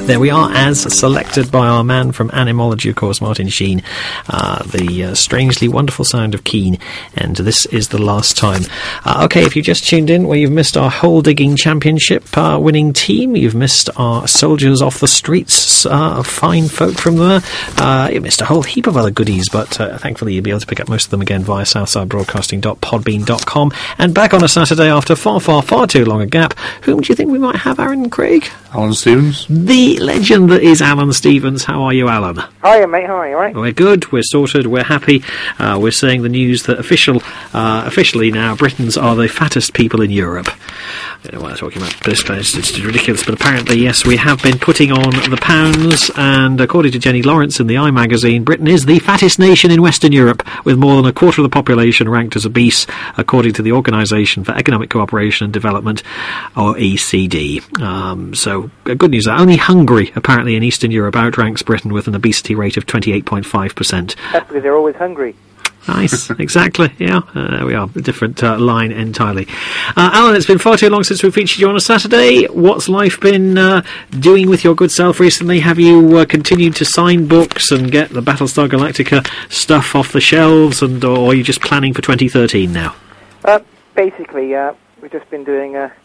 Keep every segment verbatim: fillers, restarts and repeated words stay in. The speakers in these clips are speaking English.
There we are, as selected by our man from Animology, of course, Martin Sheen. Uh, the uh, strangely wonderful sound of Keane, and this is the last time. Uh, okay, if you just tuned in, well, you've missed our hole digging championship uh, winning team. You've missed our soldiers off the streets, uh, fine folk from there. Uh, you missed a whole heap of other goodies, but uh, thankfully you'll be able to pick up most of them again via southside broadcasting dot podbean dot com. And back on a Saturday after far, far, far too long a gap. Whom do you think we might have, Aaron Craig? Alan Stevens. The legend that is Alan Stevens. How are you, Alan? Hiya, mate. How are you? All right? We're good. We're sorted. We're happy. Uh, we're saying the news that official, uh, officially now, Britons are the fattest people in Europe. I don't know what I'm talking about. It's, it's, it's ridiculous, but apparently, yes, we have been putting on the pounds, and according to Jenny Lawrence in the I magazine, Britain is the fattest nation in Western Europe, with more than a quarter of the population ranked as obese, according to the Organisation for Economic Cooperation and Development, or E C D. Um, so, uh, good news. Only Hungary, apparently, in Eastern Europe outranks Britain with an obesity rate of twenty-eight point five percent. That's because they're always hungry. Nice, exactly, yeah, uh, there we are, a different uh, line entirely. Uh, Alan, it's been far too long since we featured you on a Saturday. What's life been uh, doing with your good self recently? Have you uh, continued to sign books and get the Battlestar Galactica stuff off the shelves, and or are you just planning for twenty thirteen now? Uh, basically, uh, we've just been doing... Uh,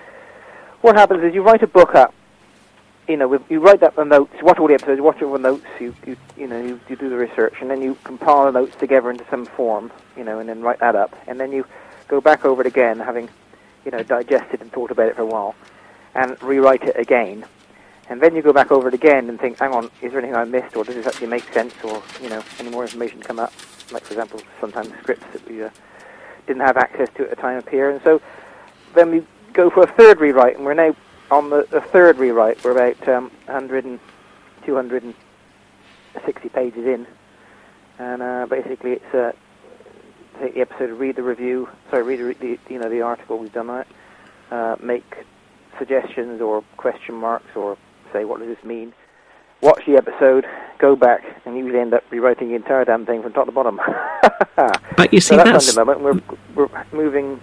what happens is you write a book up, you know, you write up the notes, you watch all the episodes, you watch all the notes, you, you, you know, you, you do the research, and then you compile the notes together into some form, you know, and then write that up, and then you go back over it again, having, you know, digested and thought about it for a while, and rewrite it again, and then you go back over it again and think, hang on, is there anything I missed, or does this actually make sense, or, you know, any more information come up, like, for example, sometimes scripts that we uh, didn't have access to at the time appear, and so then we go for a third rewrite, and we're now on the, the third rewrite. We're about um, one hundred and two hundred sixty pages in, and uh, basically it's uh, take the episode, read the review, sorry, read the, the you know the article we've done on it, uh, make suggestions or question marks, or say what does this mean. Watch the episode, go back, and usually end up rewriting the entire damn thing from top to bottom. But you see, so that's, that's... at the moment. We're we're moving.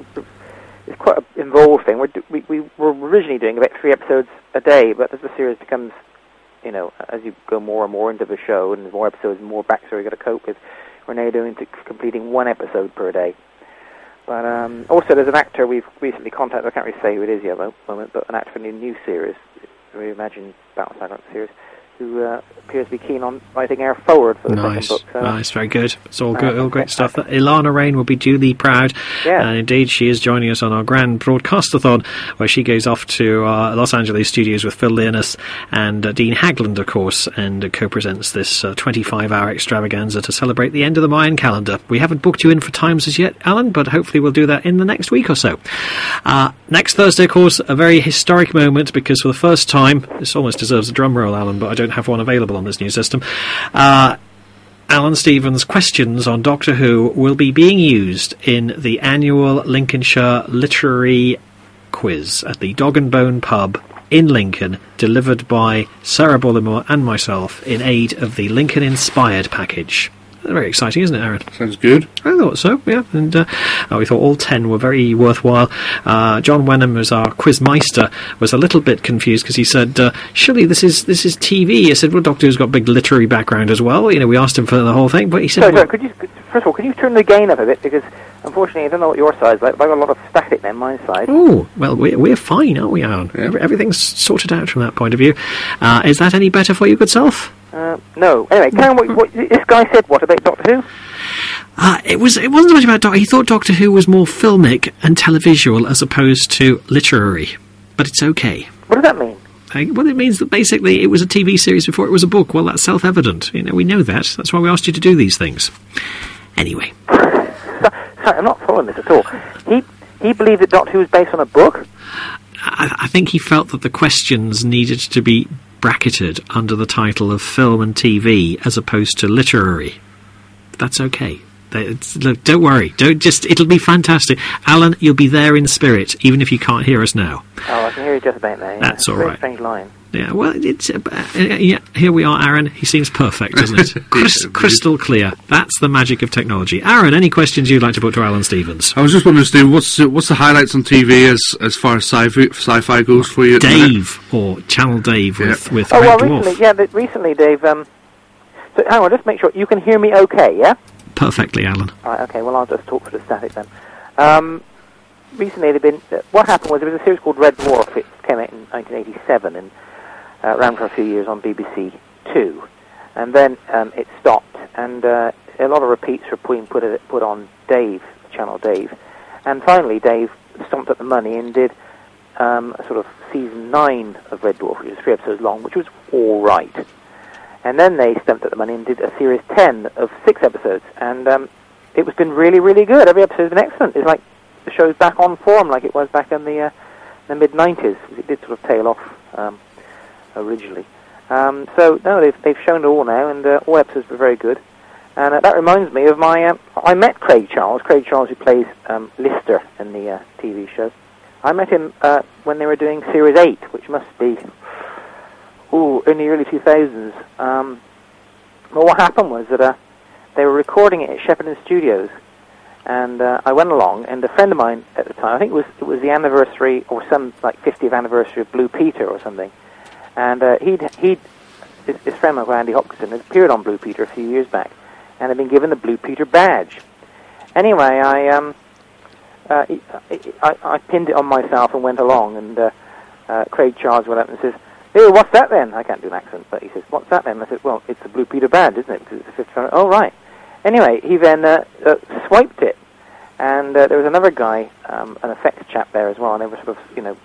It's quite an involved thing. We're, we, we were originally doing about three episodes a day, but as the series becomes, you know, as you go more and more into the show, and more episodes and more backstory you've got to cope with, we're now doing to completing one episode per day. But um, also, there's an actor we've recently contacted. I can't really say who it is yet at the moment, but an actor from the new series, Reimagine Battlestar Galactica series, who uh, appears to be keen on writing our forward for the nice. second book. So. Nice, very good. It's all good, all great stuff. Ilana Rain will be duly proud, yeah. and indeed she is joining us on our grand broadcastathon, where she goes off to our Los Angeles studios with Phil Learnus and uh, Dean Hagland, of course, and uh, co-presents this uh, twenty-five hour extravaganza to celebrate the end of the Mayan calendar. We haven't booked you in for times as yet, Alan, but hopefully we'll do that in the next week or so. Uh, next Thursday, of course, a very historic moment, because for the first time, this almost deserves a drum roll, Alan, but I don't have one available on this new system. Uh, Alan Stevens' questions on Doctor Who will be being used in the annual Lincolnshire Literary Quiz at the Dog and Bone pub in Lincoln, delivered by Sarah Bullimore and myself in aid of the Lincoln Inspired package. Very exciting, isn't it, Aaron? Sounds good. I thought so, yeah. And uh, we thought all ten were very worthwhile. Uh, John Wenham, as our quizmeister, was a little bit confused because he said, uh, surely this is this is T V. I said, well, Doctor Who's got a big literary background as well. You know, we asked him for the whole thing, but he said... Sorry, well, sorry, could you, could, first of all, could you turn the gain up a bit? Because, unfortunately, I don't know what your side's like, but I've got a lot of static on my side. Oh, well, we're, we're fine, aren't we, Aaron? Yeah. Everything's sorted out from that point of view. Uh, is that any better for you, good self? Uh, no. Anyway, Karen, what, what, this guy said what about Doctor Who? Uh, it was. It wasn't so much about Doctor. He thought Doctor Who was more filmic and televisual as opposed to literary. But it's okay. What does that mean? Uh, well, it means that basically it was a T V series before it was a book. Well, that's self-evident. You know, we know that. That's why we asked you to do these things. Anyway. Sorry, I'm not following this at all. He he believed that Doctor Who was based on a book? I, I think he felt that the questions needed to be bracketed under the title of film and T V as opposed to literary. That's okay. It's, look, don't worry. Don't just. It'll be fantastic, Alan. You'll be there in spirit, even if you can't hear us now. Oh, I can hear you just about now. Yeah. That's all Very right. Strange line. Yeah, well, it's uh, uh, yeah. Here we are, Aaron. He seems perfect, doesn't it? Crys- crystal clear. That's the magic of technology. Aaron, any questions you'd like to put to Alan Stevens? I was just wondering, Steve, what's the, what's the highlights on T V as as far as sci-fi, sci-fi goes for you? At Dave or Channel Dave with Yeah. with Oh, well, Red Dwarf. recently, yeah, but recently, Dave, um, so hang on, just make sure, you can hear me okay, yeah? Perfectly, Alan. All right, okay, well, I'll just talk for the static then. Um, recently, they've been, uh, what happened was there was a series called Red Dwarf. It came out in nineteen eighty-seven and uh, ran for a few years on B B C Two. And then um, it stopped, and uh, a lot of repeats were being put, put on Dave, Channel Dave. And finally, Dave stomped up the money and did um, a sort of season nine of Red Dwarf, which was three episodes long, which was all right. And then they stumped up the money and did a series ten of six episodes, and um, it was been really, really good. Every episode's been excellent. It's like the show's back on form, like it was back in the uh, the mid nineties. It did sort of tail off um, originally. Um, so no, they've they've shown it all now, and uh, all episodes were very good. And uh, that reminds me of my. Um, I met Craig Charles. Craig Charles, who plays um, Lister in the uh, T V show. I met him uh, when they were doing series eight, which must be. Ooh, in the early two thousands. Um, but what happened was that uh, they were recording it at Shepperton Studios, and uh, I went along, and a friend of mine at the time, I think it was it was the anniversary, or some, like, fiftieth anniversary of Blue Peter or something, and uh, he'd, he'd his, his friend, my Andy Hopkinson, had appeared on Blue Peter a few years back, and had been given the Blue Peter badge. Anyway, I, um, uh, I, I, I pinned it on myself and went along, and uh, uh, Craig Charles went up and says, "Hey, what's that then?" I can't do an accent, but he says, "What's that then?" I said, "Well, it's the Blue Peter badge, isn't it? Because it's the fifth one." "Oh, right." Anyway, he then uh, uh, swiped it, and uh, there was another guy, um, an effects chap there as well, and they were sort of, you know,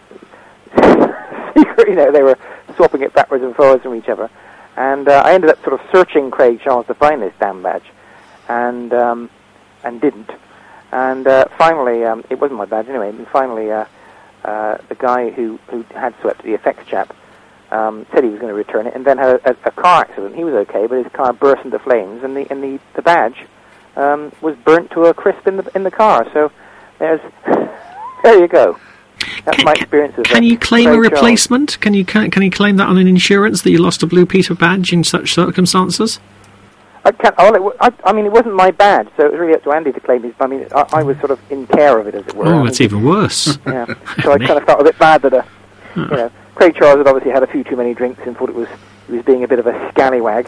secret, you know, they were swapping it backwards and forwards from each other. And uh, I ended up sort of searching Craig Charles to find this damn badge, and um, and didn't. And uh, finally, um, it wasn't my badge anyway, and finally uh, uh, the guy who, who had swept the effects chap Um, said he was going to return it, and then had a, a, a car accident. He was okay, but his car burst into flames, and the and the, the badge um, was burnt to a crisp in the in the car. So there's there you go. That's can, my experience of. Can uh, you claim Craig a replacement? Charles. Can you can, can you claim that on an insurance that you lost a Blue Peter badge in such circumstances? I can't. Oh, it, I, I mean, it wasn't my badge, so it was really up to Andy to claim his. I mean, I, I was sort of in care of it, as it were. Oh, I that's mean, even worse. Yeah. So I kind of felt a bit bad that, uh, you know. Craig Charles had obviously had a few too many drinks and thought it was he was being a bit of a scallywag.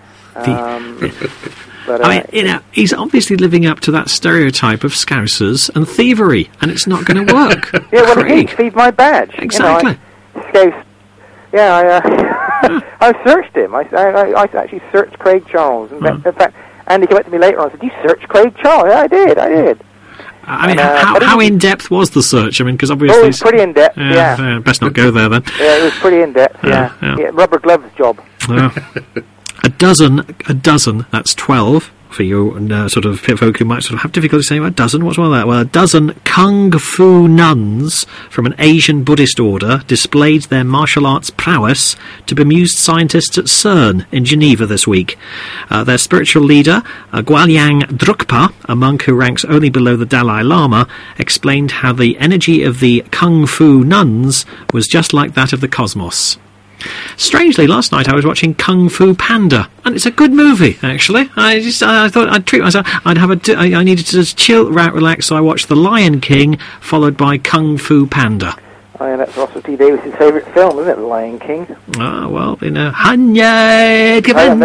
Um, but, uh, I mean, you know, he's obviously living up to that stereotype of scousers and thievery, and it's not going to work. yeah, well, Craig. he thieved my badge. Exactly. You know, I, Scouse. Yeah, I, uh, I searched him. I, I, I actually searched Craig Charles. And Mm. in fact, Andy came up to me later on and said, "You searched Craig Charles?" Yeah, I did. I did. I mean, And, uh, how, but how he- in depth was the search? I mean, because obviously, Oh, it was pretty in depth. yeah, Yeah. uh, best not go there then. Yeah, it was pretty in depth. Yeah, Yeah, yeah. yeah. Rubber gloves job. Yeah. a dozen, a dozen. That's twelve for you, and uh, sort of folk who might sort of have difficulty saying, well, a dozen. What's wrong with that? Well, a dozen kung fu nuns from an Asian Buddhist order displayed their martial arts prowess to bemused scientists at CERN in Geneva this week. Uh, their spiritual leader, uh, Guolyang Drukpa, a monk who ranks only below the Dalai Lama, explained how the energy of the kung fu nuns was just like that of the cosmos. Strangely, last night I was watching Kung Fu Panda, and it's a good movie, actually. I just, I, I thought I'd treat myself. I'd have a, d- I, I needed to just chill, right, relax, so I watched The Lion King, followed by Kung Fu Panda. Oh, yeah, that's Russell T Davies' favourite film, isn't it, The Lion King? Ah, well, you know, Hanye,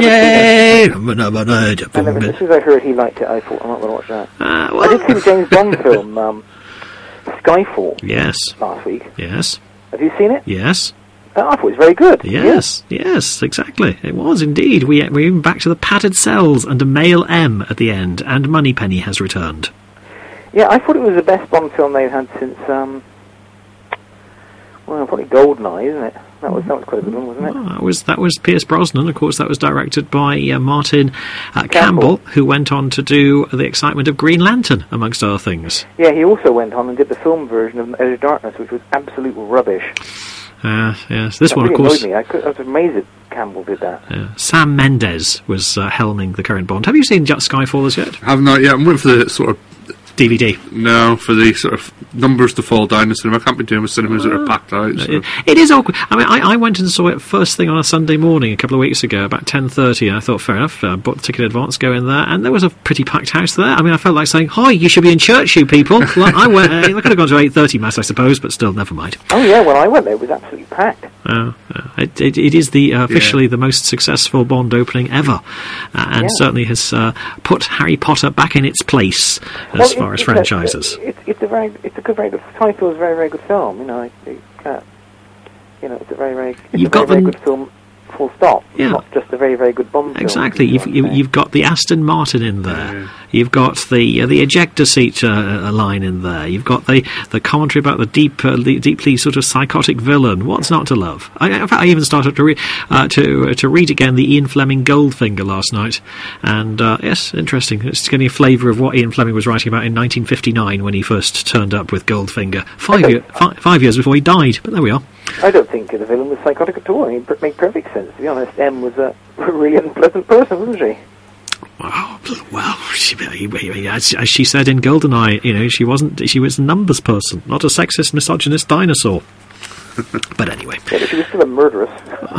I've Kavanye. And then, as soon as I heard he liked it, I thought, I'm not going to watch that. Ah, I did see the well, James Bond film, um, Skyfall, yes, last week. yes, Have you seen it? yes. Uh, I thought it was very good. Yes, yes, exactly. It was indeed. We, we're even back to the padded cells and a male M at the end, and Moneypenny has returned. Yeah, I thought it was the best Bond film they've had since, um, well, probably Goldeneye, isn't it? That was that was quite a good one, wasn't it? Oh, that was that was Pierce Brosnan. Of course, that was directed by uh, Martin uh, Campbell, Campbell. who went on to do The Excitement of Green Lantern, amongst other things. Yeah, he also went on and did the film version of Edge of Darkness, which was absolute rubbish. Uh, yes, this That one, really of course. annoyed me. I, could, I was amazed that Campbell did that. Uh, Sam Mendes was uh, helming the current Bond. Have you seen Just Skyfall as yet? I've not yet. I'm waiting for the sort of D V D. No, for the sort of numbers to fall down in the cinema. I can't be doing with cinemas that are packed out. So. It, it is awkward. I mean, I, I went and saw it first thing on a Sunday morning a couple of weeks ago, about ten thirty, and I thought, fair enough, I bought the ticket in advance, go in there, and there was a pretty packed house there. I mean, I felt like saying, hi, you should be in church, you people. Like, I went, uh, I could have gone to eight thirty mass, I suppose, but still, never mind. Oh, yeah, when I went there, it was absolutely packed. Uh, uh, it, it, it is the uh, officially yeah. the most successful Bond opening ever, uh, and yeah. certainly has uh, put Harry Potter back in its place as well, far it, as it's franchises. A, it, it's a very, it's a good, very good title. Is a very, very good film. You know, it, it, uh, you know, it's a very, very, it's You've a very, got very the, good film. Full stop. Yeah. Not just a very, very good Bond film. Exactly. You've you, you've got the Aston Martin in there. Mm. You've got the uh, the ejector seat uh, line in there. You've got the, the commentary about the deep, uh, the deeply sort of psychotic villain. What's not to love? I, in fact, I even started to re- uh, to uh, to read again the Ian Fleming Goldfinger last night, and uh, yes, interesting. It's getting a flavour of what Ian Fleming was writing about in nineteen fifty-nine when he first turned up with Goldfinger, five year, fi- five years before he died. But there we are. I don't think the villain was psychotic at all. I mean, it made perfect sense, to be honest. M was a really unpleasant person, wasn't she? Oh, well, she, as, as she said in GoldenEye, you know, she wasn't. She was a numbers person, not a sexist, misogynist dinosaur. But anyway, yeah, but she was still a murderess.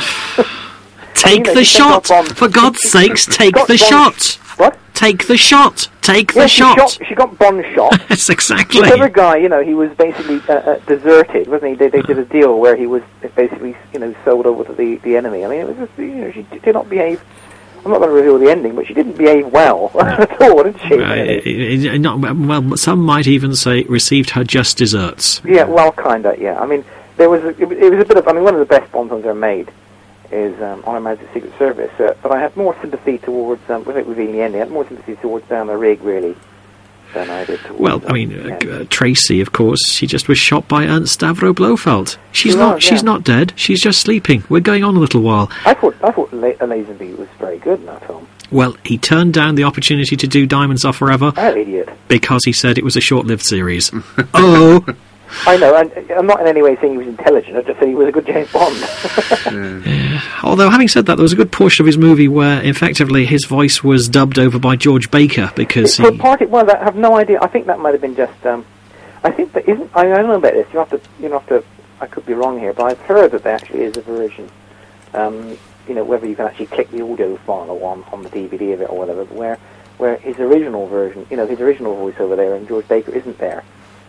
Take you know, the shot, for God's sakes! Take the shot. What? Take the shot. Take yeah, the she shot. shot. She got Bond shot. Yes, exactly. The other guy, you know, he was basically uh, uh, deserted, wasn't he? They, they did a deal where he was basically, you know, sold over to the, the enemy. I mean, it was just, you know, she did not behave. I'm not going to reveal the ending, but she didn't behave well at all, did she? Uh, it, it, it, not, well, some might even say received her just desserts. Yeah, well, kind of. Yeah, I mean, there was a, it, it was a bit of. I mean, one of the best Bond films ever made is um, On Her Majesty's Secret Service, uh, but I had more sympathy towards, um, without revealing the ending, I had more sympathy towards Down the Rig, really, than I did towards... Well, I mean, uh, uh, Tracy, of course, she just was shot by Ernst Stavro Blofeld. She's she not was, She's yeah. not dead, she's just sleeping. We're going on a little while. I thought I thought La- Lazenby was very good in that film. Well, he turned down the opportunity to do Diamonds Are Forever. Oh, idiot. Because he said it was a short-lived series. Oh... I know, and I'm not in any way saying he was intelligent, I just said he was a good James Bond. yeah. Yeah. Although, having said that, there was a good portion of his movie where, effectively, his voice was dubbed over by George Baker, because For he... part it was, I have no idea, I think that might have been just, um, I think that isn't, I, I don't know about this, you have to, you have to, I could be wrong here, but I've heard that there actually is a version, um, you know, whether you can actually click the audio file on, on the D V D of it or whatever, where, where his original version, you know, his original voice over there and George Baker isn't there.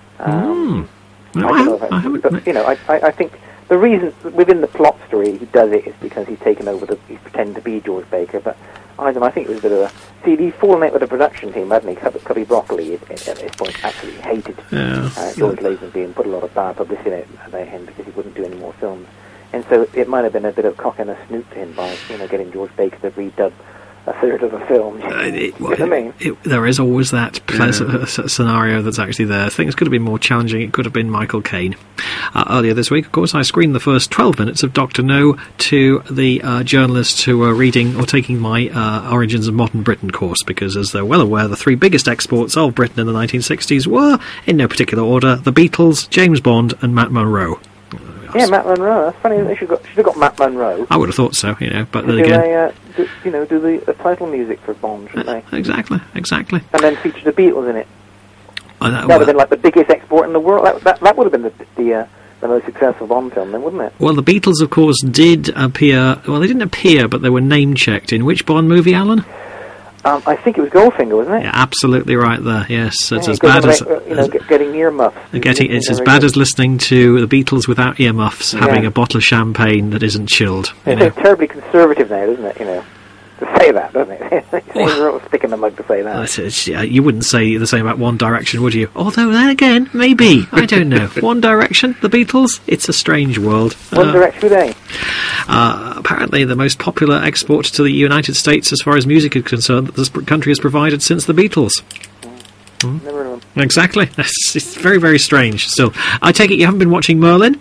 Um, mm. No, I I, don't know haven't, if I I, haven't. But, you know, I, I, I think the reason within the plot story he does it is because he's taken over the, he's pretending to be George Baker, but I don't know, I think it was a bit of a... See, he's fallen out with the production team, hadn't he? Cubby, Cubby Broccoli, at, at this point, actually hated yeah. uh, George Lazenby and put a lot of bad publicity about him because he wouldn't do any more films. And so it might have been a bit of cock and a snoot to him by, you know, getting George Baker to redub a third of the film. Uh, it, well, you know what I mean? It, it, there is always that pleasant yeah. scenario that's actually there. Things could have been more challenging. It could have been Michael Caine. Uh, earlier this week, of course, I screened the first twelve minutes of Doctor No to the uh, journalists who were reading or taking my uh, Origins of Modern Britain course, because, as they're well aware, the three biggest exports of Britain in the nineteen sixties were, in no particular order, the Beatles, James Bond, and Matt Monro. Yeah, Matt Monro. That's funny. They should got should have got Matt Monro. I would have thought so, you know. But then do again, they, uh, do, you know, do the, the title music for Bond, shouldn't uh, they? Exactly, exactly. And then feature the Beatles in it. Uh, that that would have been like the biggest export in the world. That that, that would have been the the, uh, the most successful Bond film, then, wouldn't it? Well, the Beatles, of course, did appear. Well, they didn't appear, but they were name checked in which Bond movie, Alan? Um, I think it was Goldfinger, wasn't it? Yeah, absolutely right there. Yes, it's yeah, as bad as about, you know, as, get, getting earmuffs. Getting it's as bad as listening to the Beatles without earmuffs, yeah. having a bottle of champagne that isn't chilled. It's know. terribly conservative now, isn't it? You know, to say that, doesn't it? It's a real stick in the mug to say that. It's, it's, yeah, you wouldn't say the same about One Direction, would you? Although then again, maybe I don't know. One Direction, the Beatles. It's a strange world. One uh, Direction, were they? Uh, apparently, the most popular export to the United States, as far as music is concerned, that this country has provided since the Beatles. Mm. Hmm? Never heard of them. Exactly. It's, it's very, very strange. Still, I take it you haven't been watching Merlin?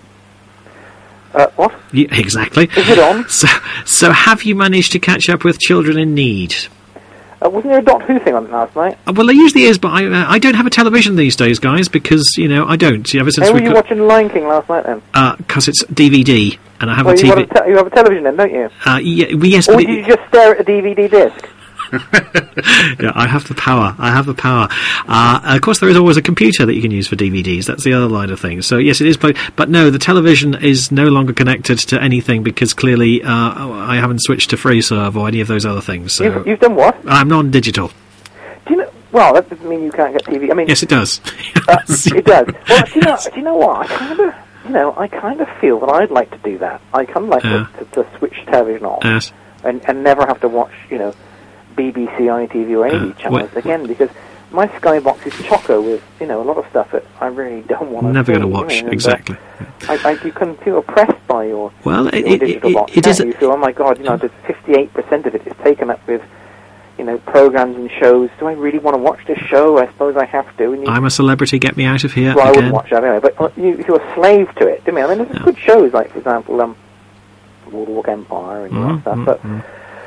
Uh, what? Yeah, exactly. Is it on? So, so have you managed to catch up with Children in Need? Uh, wasn't there a Doctor Who thing on it last night? Uh, well, there usually is, but I uh, I don't have a television these days, guys, because, you know, I don't. Ever since How were we you got, watching Lion King last night, then? Because uh, it's D V D, and I have well, a T V... You, te- you have a television then, don't you? Uh, yeah, yes, or but did it, you just stare at a D V D disc? Yeah, I have the power. I have the power. Uh, of course, there is always a computer that you can use for D V Ds. That's the other line of things. So, yes, it is. But, but no, the television is no longer connected to anything because clearly uh, I haven't switched to FreeServe or any of those other things. So You've, you've done what? I'm non-digital. Do you know? Well, that doesn't mean you can't get T V. I mean, Yes, it does. uh, it does. Well, do you know? Do you know what? I kind of, you know, I kind of feel that I'd like to do that. I kind of like Yeah. to, to, to switch television off Yes. and, and never have to watch, you know, B B C, I T V, or any of Uh, these channels what- again because my Skybox is chocker with, you know, a lot of stuff that I really don't want to. Never going to see, watch. you know, and, uh, Exactly. I, I, you can feel oppressed by your, Well, it, your it, digital it, box. it is. can't you? You feel, oh my God, you know, there's fifty-eight percent of it is taken up with, you know, programs and shows. Do I really want to watch this show? I suppose I have to. And you, I'm a celebrity. Get me out of here well, I again. wouldn't watch that anyway. But uh, you, you're a slave to it, do you mean? I mean, there's Yeah. good shows like, for example, um, Boardwalk Empire and all that stuff. Mhm, But mhm.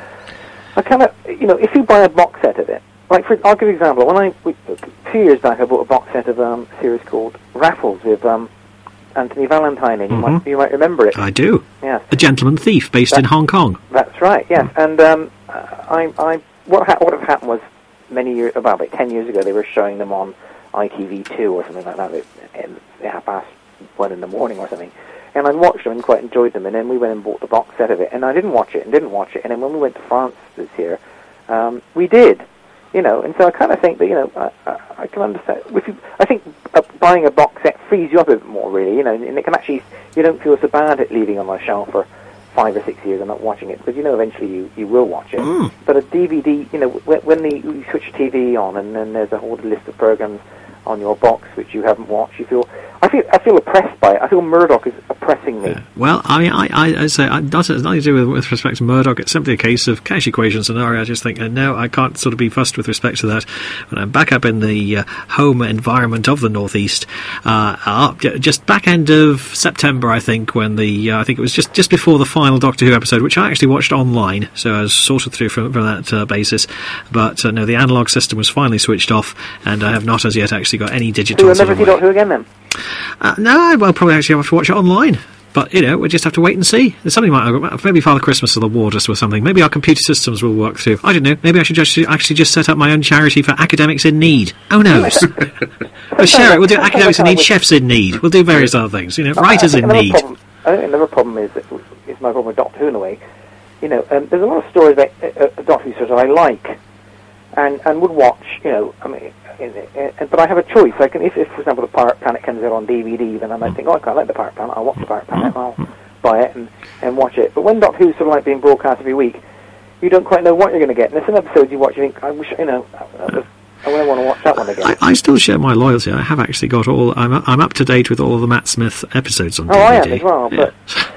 I kind of, you know, if you buy a box set of it, like for, I'll give you an example. When I we, a few years back, I bought a box set of um, a series called Raffles with um, Anthony Valentine in. You Mhm. might you might remember it. I do. Yes, A Gentleman Thief based in That- Hong Kong. that's right. Yes, and um, I, I, what ha- what had happened was many years, about, about ten years ago, they were showing them on I T V two or something like that. At, at half past one in the morning or something. And I watched them and quite enjoyed them. And then we went and bought the box set of it. And I didn't watch it and didn't watch it. And then when we went to France this year, um, we did. You know, and so I kind of think that, you know, I, I, I can understand. If you, I think uh, buying a box set frees you up a bit more, really, you know, and it can actually, you don't feel so bad at leaving on a shelf for five or six years and not watching it, because you know eventually you, you will watch it. Mm. But a D V D, you know, when, when the, you switch T V on and then there's a whole list of programs on your box which you haven't watched, you feel, I feel, I feel oppressed by it. I feel Murdoch is oppressing me. Yeah. Well, I mean, I, I, I say, I, not, it's nothing to do with, with respect to Murdoch. It's simply a case of cash equation scenario. I just think, uh, no, I can't sort of be fussed with respect to that. When I'm back up in the uh, home environment of the Northeast, uh, uh, j- just back end of September, I think, when the, uh, I think it was just, just before the final Doctor Who episode, which I actually watched online, so I was sorted through from, from that uh, basis. But uh, no, the analogue system was finally switched off, and I have not as yet actually got any digital. So you'll sort never of see way. Doctor Who again then? Uh, no, I'll probably actually have to watch it online. But, you know, we just have to wait and see. There's something like, maybe Father Christmas will award us with something. Maybe our computer systems will work through. I don't know. Maybe I should just actually just set up my own charity for academics in need. Oh, knows? We'll share it. We'll do academics in need, chefs in need. We'll do various other things. You know, writers I in think another need. Problem, I think another problem is, that is my problem with Doctor Who in a way. You know, um, there's a lot of stories about uh, uh, Doctor Who stories that I like and, and would watch, you know, I mean, in, in, in, but I have a choice. I can, if, if, for example, the Pirate Planet comes out on D V D, then I might think, oh, I quite like the Pirate Planet, I'll watch the Pirate Planet, I'll buy it and, and watch it. But when Doctor Who's sort of like being broadcast every week, you don't quite know what you're going to get. And there's some episodes you watch, you think, I wish, you know, that was, I wouldn't want to watch that one again. I, I still share my loyalty. I have actually got all. I'm I'm up to date with all of the Matt Smith episodes on oh, D V D. I am as well, but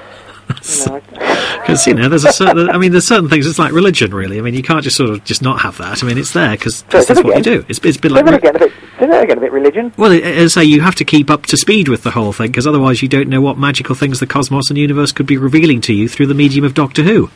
you know, I- Because, you know, there's a certain. I mean, there's certain things. It's like religion, really. I mean, you can't just sort of just not have that. I mean, it's there because So, that's say that what you again. do. It's, it's a bit say like. that again, a bit, say that again, a bit religion. Well, as I say, you have to keep up to speed with the whole thing, because otherwise you don't know what magical things the cosmos and universe could be revealing to you through the medium of Doctor Who.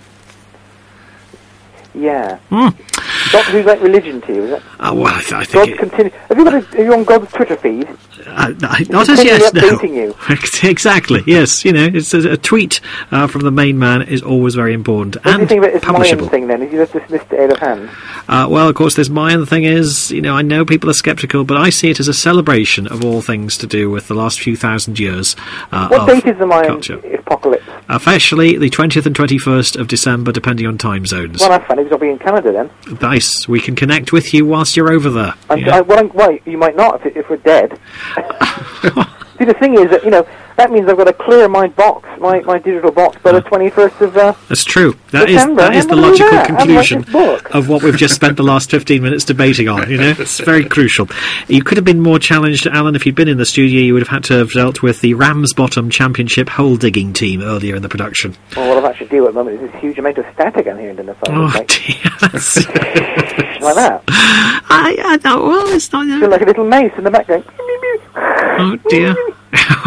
Yeah. Mm. Doctor Who's like religion to you, is it? Uh, well, I, th- I God think... It, continue. Have you got a, are you on God's Twitter feed? uh, I- not as Continually yet, no. updating you. Exactly, yes. You know, it's a, a tweet uh, from the main man is always very important. What do you and think about this Mayan publishable. thing then? Is you just dismissed it out of hand? Uh, well, of course, this Mayan thing is, you know, I know people are sceptical, but I see it as a celebration of all things to do with the last few thousand years uh, What of date is the Mayan culture. apocalypse? Officially, the twentieth and twenty-first of December, depending on time zones. Well, that's funny, because I'll be in Canada then. Nice. We can connect with you whilst you're over there. And Yeah. I, well, I'm, well, you might not if, if we're dead. See, the thing is that, you know, that means I've got to clear my box, my, my digital box, by the twenty-first of... Uh, That's true. That is December, that is I'm the gonna do logical that. I'm conclusion like this book. of what we've just spent the last fifteen minutes debating on. You know, it's very crucial. You could have been more challenged, Alan, if you'd been in the studio. You would have had to have dealt with the Ramsbottom Championship hole digging team earlier in the production. well, what I've actually deal at the moment is this huge amount of static I'm hearing in the phone. Oh It's like, dear. That's- like that. I, I know. Well, it's not. I feel like a little mouse in the background. Oh dear.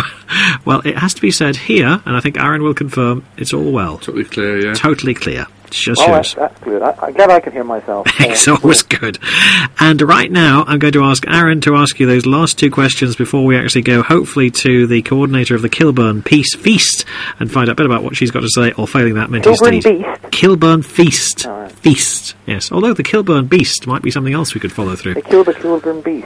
Well, it has to be said here, and I think Aaron will confirm, it's all well. Totally clear, yeah. Totally clear. Just Oh, yours. that's, that's good. I, I'm glad I can hear myself. It's Uh, always good. And right now, I'm going to ask Aaron to ask you those last two questions before we actually go, hopefully, to the coordinator of the Kilburn Peace Feast and find out a bit about what she's got to say, or failing that, Minty Kilburn Steed. Beast? Kilburn Feast. All right. Feast, yes. Although the Kilburn Beast might be something else we could follow through. They killed the Kilburn Beast.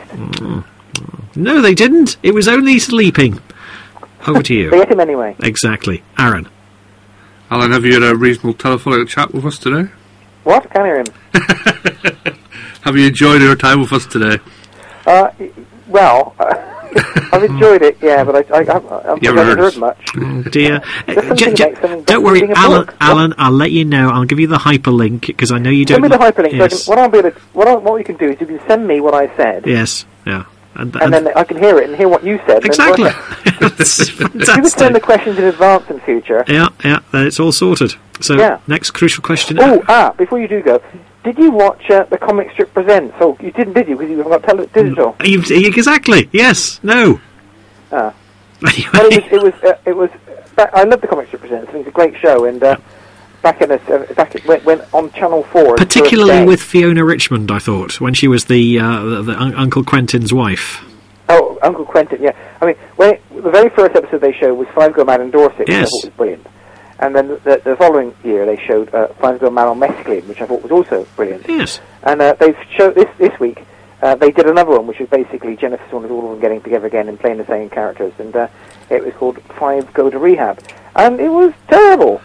No, they didn't. It was only sleeping. Over to They you. ate him anyway. Exactly. Aaron. Alan, have you had a reasonable telephonic chat with us today? What? Can't hear him. Have you enjoyed your time with us today? Uh, y- well, I've enjoyed it, yeah, but I, I, I, I, You I haven't haven't heard heard us. much. Oh dear. There's Uh, something j- j- like something- don't worry, reading a Alan. book. Alan, I'll let you know. I'll give you the hyperlink because I know you don't. Send me the hyperlink. Yes. So I can, what I'll be able to, what, I'll, what you can do is you can send me what I said, Yes. Yeah. And, and then I can hear it and hear what you said. and then exactly. work out- That's You can send fantastic. the questions in advance in future. Yeah, yeah. Then it's all sorted. So Yeah. next crucial question. Oh, ah, before you do go, did you watch uh, the Comic Strip Presents? Oh, you didn't, did you? Because you haven't got tele- digital. You, exactly. Yes. No. Ah. Anyway. Well, it was. It was. Uh, it was back, I love the Comic Strip Presents. I think it's a great show, and uh, back in a, uh, back it went, went on Channel Four. the first Particularly day. with Fiona Richmond, I thought, when she was the uh, the, the un- Uncle Quentin's wife. Oh, Uncle Quentin. Yeah. I mean, when it, the very first episode they showed was Five Go Mad in Dorset, which Yes. I thought was brilliant. And then the, the following year they showed uh, Five Go Mad on Mescaline, which I thought was also brilliant. Yes. And uh, they've showed this this week. Uh, they did another one, which was basically Jennifer Saunders, all of them getting together again and playing the same characters, and uh, it was called Five Go to Rehab, and it was terrible.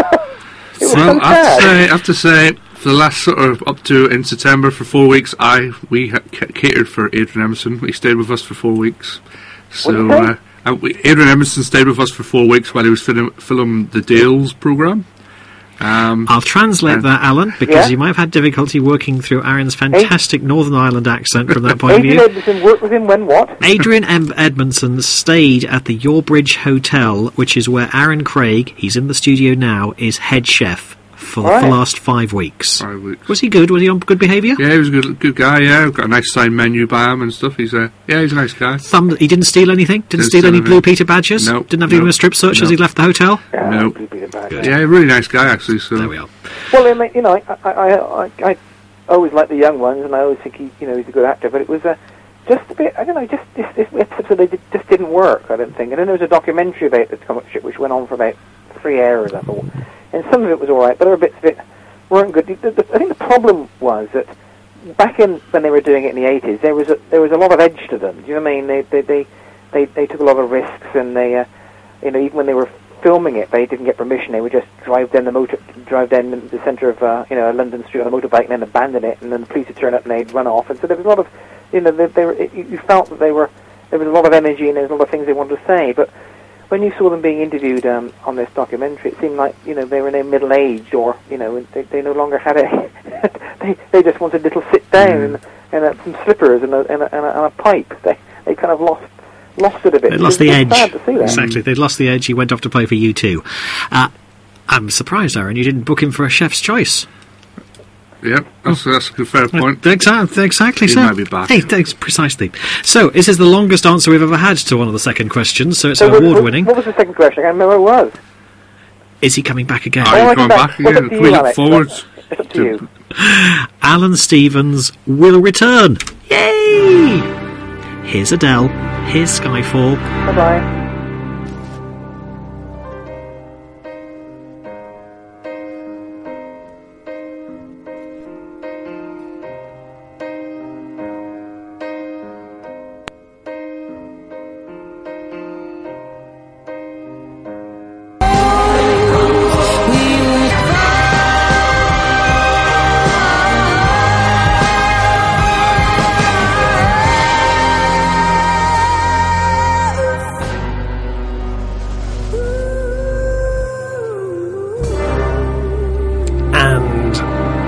It was Well, so I have to sad. say, I have to say, for the last sort of up to in September for four weeks, I we ha- ca- catered for Adrian Emerson. He stayed with us for four weeks. So What'd you say? uh, and we, Adrian Emerson stayed with us for four weeks while he was film, film the Dales program. Um, I'll translate Uh, that, Alan, because Yeah? you might have had difficulty working through Aaron's fantastic Northern Ireland accent from that point of Adrian view. Edmondson worked with him when what? Adrian M. Edmondson stayed at the Yorbridge Hotel, which is where Aaron Craig, he's in the studio now, is head chef for the Right. last five weeks. five weeks. Was he good? Was he on good behaviour? Yeah, he was a good, good guy. Yeah, got a nice signed menu by him and stuff. He's a yeah, he's a nice guy. Thumb, he didn't steal anything? Didn't, Didn't steal steal any anything. Blue Peter badges? No, Didn't have to give no, him a strip search no. as he left the hotel? Uh, No. Blue Peter Bad. Good. Yeah, a really nice guy actually. So There we are. Well, I mean, you know, I, I, I, I, I always like the young ones, and I always think he, you know, he's a good actor. But it was uh, just a bit, I don't know, just this, this episode they did, just didn't work. I don't think. And then there was a documentary about the comic strip which went on for about three hours, I thought, and some of it was all right, but other bits of it weren't good. The, the, I think the problem was that back in when they were doing it in the eighties, there was a, there was a lot of edge to them. Do you know what I mean? They they they they, they took a lot of risks, and they, uh, you know, even when they were filming it, they didn't get permission. They would just drive down the motor, drive down the centre of uh, you know a London street on a motorbike, and then abandon it, and then the police would turn up and they'd run off. And so there was a lot of, you know, they, they were, it, you felt that they were there was a lot of energy and there was a lot of things they wanted to say. But when you saw them being interviewed um, on this documentary, it seemed like you know they were in their middle age, or you know they, they no longer had a. they they just wanted a little sit down Mm. and, and uh, some slippers and a, and, a, and, a, and a pipe. They they kind of lost. Lost it a bit. They lost It the was edge. sad to see that. Exactly. They'd lost the edge. He went off to play for U two. Uh, I'm surprised, Aaron, you didn't book him for a chef's choice. yeah, that's that's a good fair point. Exactly, exactly He so. might be back. Hey, thanks, precisely. So, this is the longest answer we've ever had to one of the second questions, so it's So what- award-winning. What, what was the second question? I can't remember what it was. Is he coming back again? Are Oh, you I going come back back. What's again? up to Can we you, look Alex? forward It's up to to you. Alan Stevens will return. Yay! Here's Adele. Here's Skyfall. Bye-bye.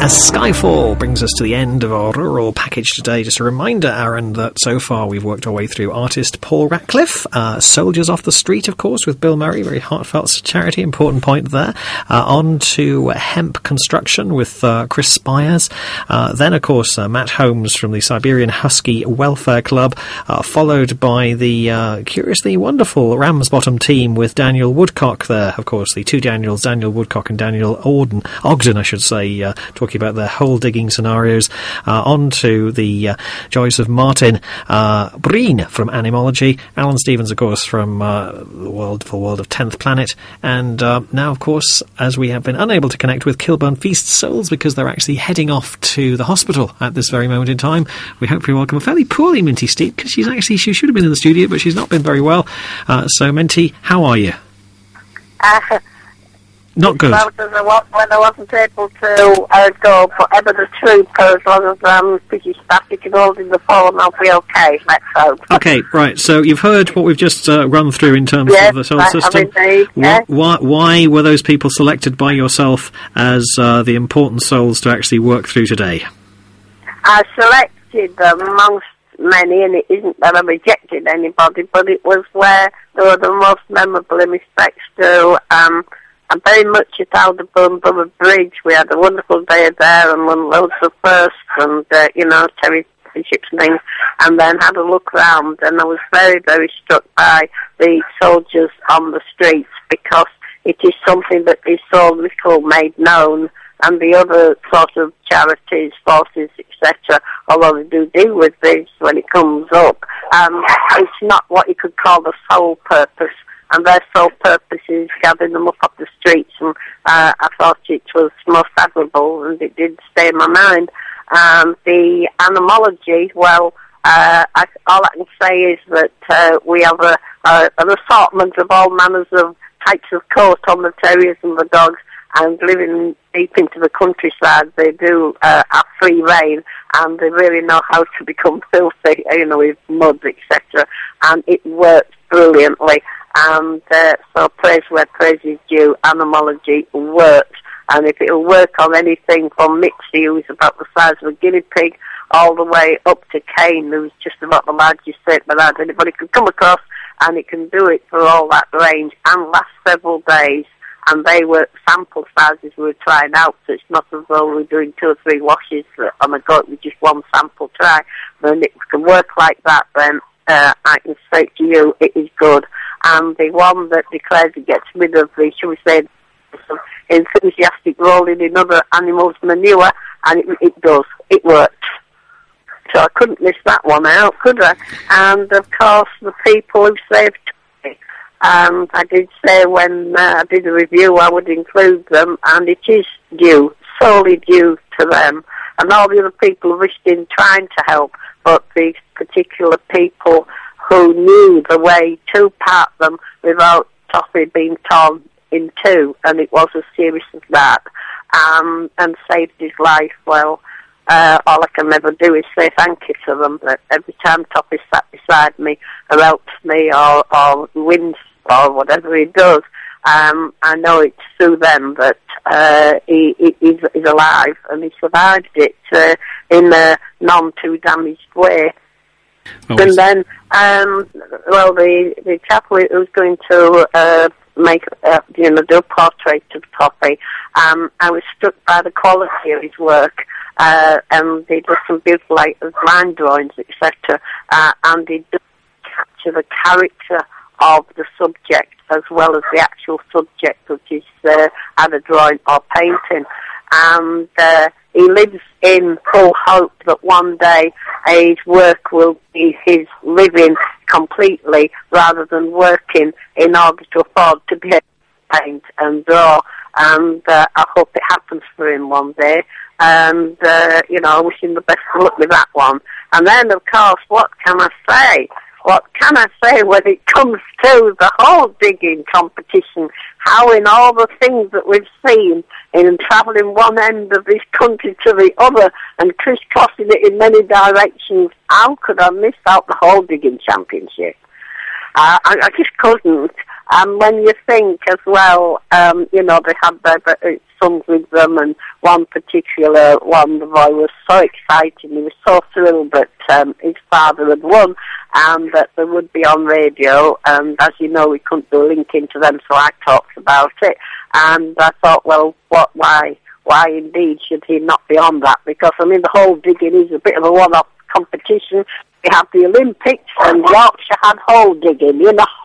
As Skyfall brings us to the end of our rural package today, just a reminder, Aaron, that so far we've worked our way through artist Paul Ratcliffe, uh, Soldiers Off the Street, of course, with Bill Murray, very heartfelt charity, important point there, uh, on to Hemp Construction with uh, Chris Spires, uh, then, of course, uh, Matt Holmes from the Siberian Husky Welfare Club, uh, followed by the uh, curiously wonderful Ramsbottom team with Daniel Woodcock there, of course, the two Daniels, Daniel Woodcock and Daniel Ogden, Ogden, I should say, uh, talking about their hole digging scenarios, uh, on to the uh, joys of Martin uh, Breen from Animology, Alan Stevens, of course, from uh, the Wonderful World of tenth Planet, and uh, now, of course, as we have been unable to connect with Kilburn Feast Souls because they're actually heading off to the hospital at this very moment in time, we hope we welcome a fairly poorly Minty Steep, because she's actually, she should have been in the studio, but she's not been very well. Uh, so, Minty, how are you? Uh, Not good. When I wasn't able to uh, go forever the trooper, as long as um, British static and holding the phone, I'll be okay, let's hope. Okay, right, so you've heard what we've just uh, run through in terms yes, of the solar system. Indeed, yes. why, why were those people selected by yourself as uh, the important souls to actually work through today? I selected them amongst many, and it isn't that I rejected anybody, but it was where they were the most memorable in respects to... Um, I'm very much at Alderburn Borough Bridge. We had a wonderful day there and won loads of firsts and, uh, you know, championships and things, and then had a look round, and I was very, very struck by the soldiers on the streets, because it is something that is so little made known, and the other sort of charities, forces, et cetera, although they do deal with this when it comes up, um, it's not what you could call the sole purpose. And their sole purpose is gathering them up off the streets, and uh, I thought it was most admirable, and it did stay in my mind. Um, the animology, well, uh, I, all I can say is that uh, we have a, a, an assortment of all manners of types of coat on the terriers and the dogs, and living deep into the countryside, they do uh, have free rein, and they really know how to become filthy, you know, with mud, et cetera, and it works brilliantly. And uh, so praise where praise is due, animology works, and if it'll work on anything from Mitzi, who's about the size of a guinea pig, all the way up to Kane, who's just about the largest statement that anybody could come across, and it can do it for all that range and last several days. And they were sample sizes we were trying out, so it's not as though we're doing two or three washes on a goat with just one sample try. When it can work like that, then uh, I can say to you, it is good. And the one that declares it gets rid of the, shall we say, some enthusiastic rolling in other animals' manure, and it, it does. It works. So I couldn't miss that one out, could I? And, of course, the people who saved me. Um, I did say when uh, I did a review I would include them, and it is due, solely due to them. And all the other people who wished in trying to help, but these particular people who knew the way to part them without Toffee being torn in two, and it was as serious as that, um, and saved his life. Well, uh, all I can ever do is say thank you to them. That every time Toffee sat beside me, or helps me, or, or wins, or whatever he does, um, I know it's through them that uh, he, he, he's, he's alive, and he survived it uh, in a non-too damaged way. Oh, and then, um, well, the the chap who was going to uh, make, uh, you know, do a portrait of Toffee, um, I was struck by the quality of his work, uh, and he does some beautiful like, line drawings, et cetera, uh, and he does capture the character of the subject as well as the actual subject, which is uh, either drawing or painting. And uh, he lives in full hope that one day his work will be his living completely, rather than working in order to afford to be able to paint and draw. And uh, I hope it happens for him one day. And, uh, you know, I wish him the best of luck with that one. And then, of course, what can I say? What can I say when it comes to the whole digging competition? How in all the things that we've seen in travelling one end of this country to the other and crisscrossing it in many directions, how could I miss out the whole digging championship? Uh, I, I just couldn't. And when you think as well, um, you know, they had their, their sons with them, and one particular one, the boy was so excited, he was so thrilled that um, his father had won, and that they would be on radio, and as you know, we couldn't do a link into them, so I talked about it, and I thought, well, what, why, why indeed should he not be on that? Because, I mean, the whole digging is a bit of a one-off competition. We have the Olympics, and Yorkshire had hole digging, you know.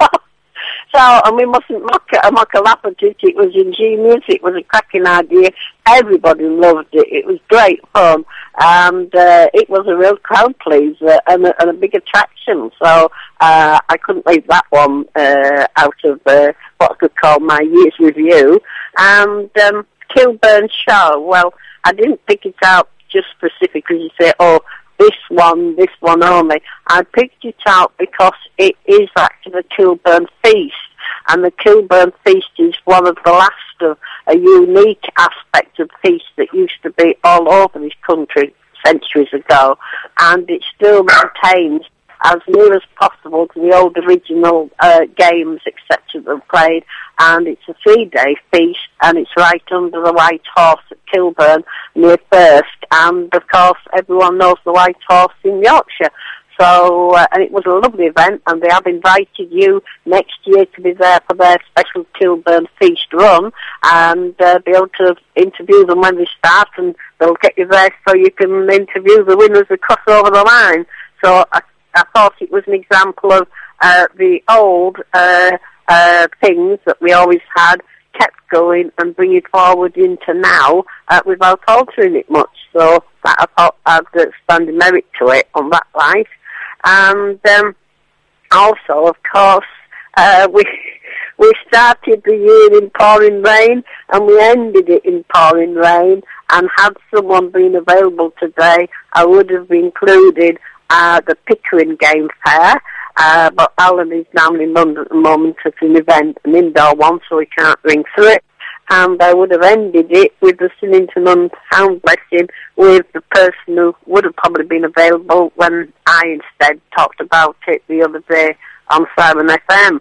So, and we mustn't mock it, mock a laugh at it. It was ingenious. It was a cracking idea. Everybody loved it. It was great fun, and uh, it was a real crowd pleaser and a, and a big attraction. So uh, I couldn't leave that one uh, out of uh, what I could call my year's review. And um, Kilburn Show. Well, I didn't pick it out just specifically to say, oh, this one, this one only. I picked it out because it is actually the Kilburn Feast, and the Kilburn Feast is one of the last of a unique aspect of feast that used to be all over this country centuries ago, and it still maintains as near as possible to the old original uh, games, et cetera, that played, and it's a three-day feast, and it's right under the White Horse at Kilburn, near Thirsk, and of course everyone knows the White Horse in Yorkshire. So, uh, and it was a lovely event, and they have invited you next year to be there for their special Kilburn Feast run, and uh, be able to interview them when they start, and they'll get you there so you can interview the winners across over the line. So I I thought it was an example of uh, the old uh, uh, things that we always had kept going and bring it forward into now uh, without altering it much. So that I thought I'd uh, stand merit to it on that life. And um, also, of course, uh, we we started the year in pouring rain, and we ended it in pouring rain. And had someone been available today, I would have included Uh, the Pickering Game Fair, uh, but Alan is down in London at the moment at an event, an indoor one, so we can't ring through it. And I would have ended it with the Sillington Unfound Blessing with the person who would have probably been available when I instead talked about it the other day on Siren F M.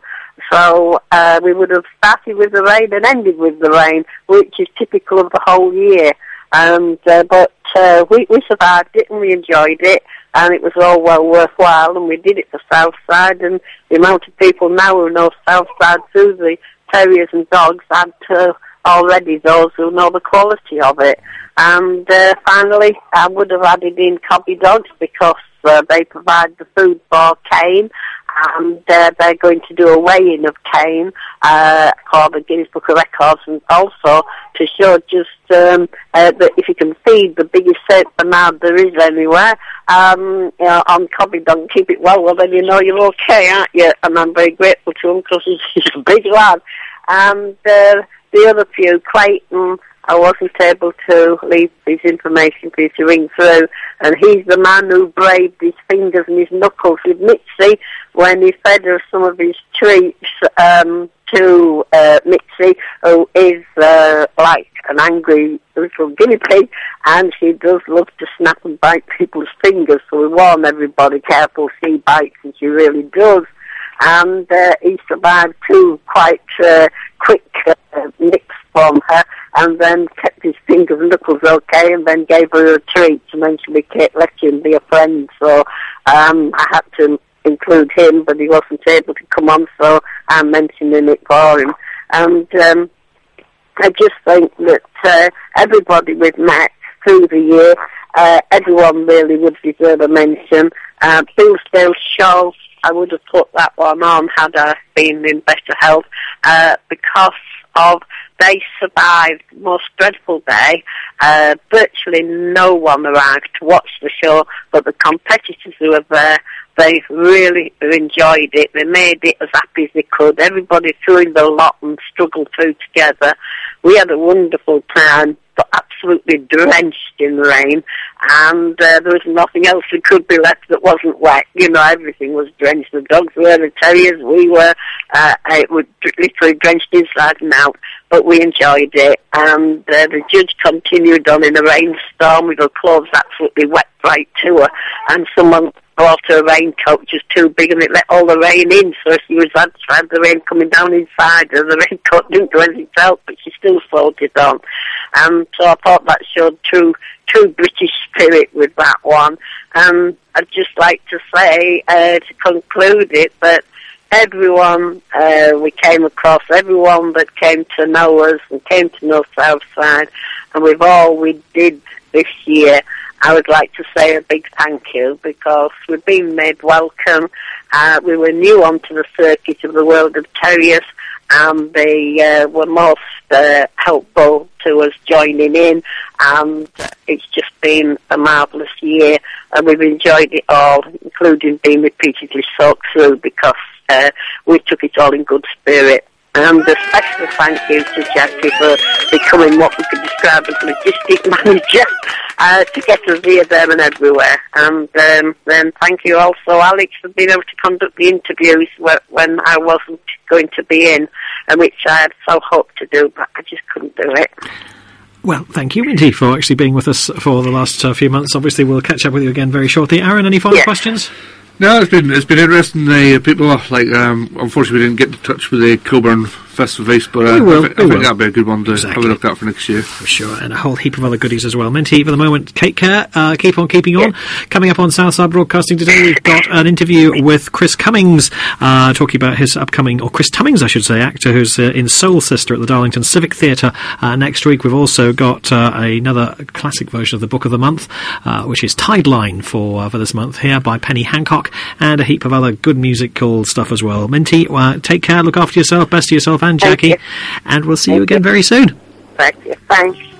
So uh, we would have started with the rain and ended with the rain, which is typical of the whole year. And uh, but uh, we, we survived it and we enjoyed it, and it was all well worthwhile, and we did it for Southside, and the amount of people now who know Southside through the terriers and dogs add to already those who know the quality of it. And uh, finally, I would have added in Cobby Dogs because uh, they provide the food for Kane, and uh, they're going to do a weigh-in of Kane uh, for the Guinness Book of Records, and also to show just um, uh, that if you can feed the biggest Saint Bernard there is anywhere um, you know, on Cobby Dog, keep it well, well then you know you're okay, aren't you? And I'm very grateful to him because he's, he's a big lad. And uh, the other few, Clayton, I wasn't able to leave his information for you to ring through, and he's the man who braved his fingers and his knuckles with Mitzi when he fed her some of his treats um, to uh, Mitzi, who is uh, like an angry little guinea pig, and she does love to snap and bite people's fingers, so we warn everybody, careful, she bites, and she really does. And uh, he survived two quite uh, quick uh, nicks from her, and then kept his fingers and knuckles okay, and then gave her a treat, and then she became, let him be a friend. So um, I had to include him, but he wasn't able to come on, so I'm mentioning it for him. And um, I just think that uh, everybody we've met through the year, uh, everyone really would deserve a mention. Uh, Billsdale Show, I would have put that one on had I been in better health, uh, because of they survived the most dreadful day. Uh, virtually no one arrived to watch the show, but the competitors who were there, they really enjoyed it. They made it as happy as they could. Everybody threw in the lot and struggled through together. We had a wonderful time, but absolutely drenched in rain, and uh, there was nothing else that could be left that wasn't wet. You know, everything was drenched. The dogs were, the terriers, we were. Uh, it was literally drenched inside and out, but we enjoyed it. And uh, the judge continued on in a rainstorm with her clothes absolutely wet right to her, and someone bought her a raincoat just too big and it let all the rain in, so she was had, had the rain coming down inside her. The raincoat didn't do anything else, but she still sold it on. Um, so I thought that showed true, true British spirit with that one. Um, I'd just like to say, uh, to conclude it, that everyone uh, we came across, everyone that came to know us and came to know Southside, and with all we did this year, I would like to say a big thank you, because we've been made welcome. Uh, we were new onto the circuit of the World of Terriers, and they uh, were most uh, helpful to us joining in, and it's just been a marvellous year, and we've enjoyed it all, including being repeatedly soaked through, because uh, we took it all in good spirit. And a special thank you to Jackie for becoming what we could describe as logistic manager uh, to get us here, there and everywhere. And um, then thank you also, Alex, for being able to conduct the interviews when I wasn't going to be in, and which I had so hoped to do, but I just couldn't do it. Well, thank you, Minty, for actually being with us for the last uh, few months. Obviously, we'll catch up with you again very shortly. Aaron, any final yeah. questions? No, it's been it's been interesting. The uh, people like um, unfortunately we didn't get in touch with the Coburn Festival Feast, but uh, we will, I, th- we I think will. that'd be a good one to Exactly. have a look at for next year. For sure, and a whole heap of other goodies as well. Minty, for the moment, take care. Uh, keep on keeping on. Yeah. Coming up on Southside Broadcasting today, we've got an interview with Chris Cummings, uh, talking about his upcoming, or Chris Tummings, I should say, actor who's uh, in Soul Sister at the Darlington Civic Theatre uh, next week. We've also got uh, another classic version of the Book of the Month, uh, which is Tideline for uh, for this month here by Penny Hancock, and a heap of other good musical stuff as well. Minty, uh, take care, look after yourself, best to yourself and Jackie, you. and we'll see Thank you again you. very soon. Thank you. Thanks.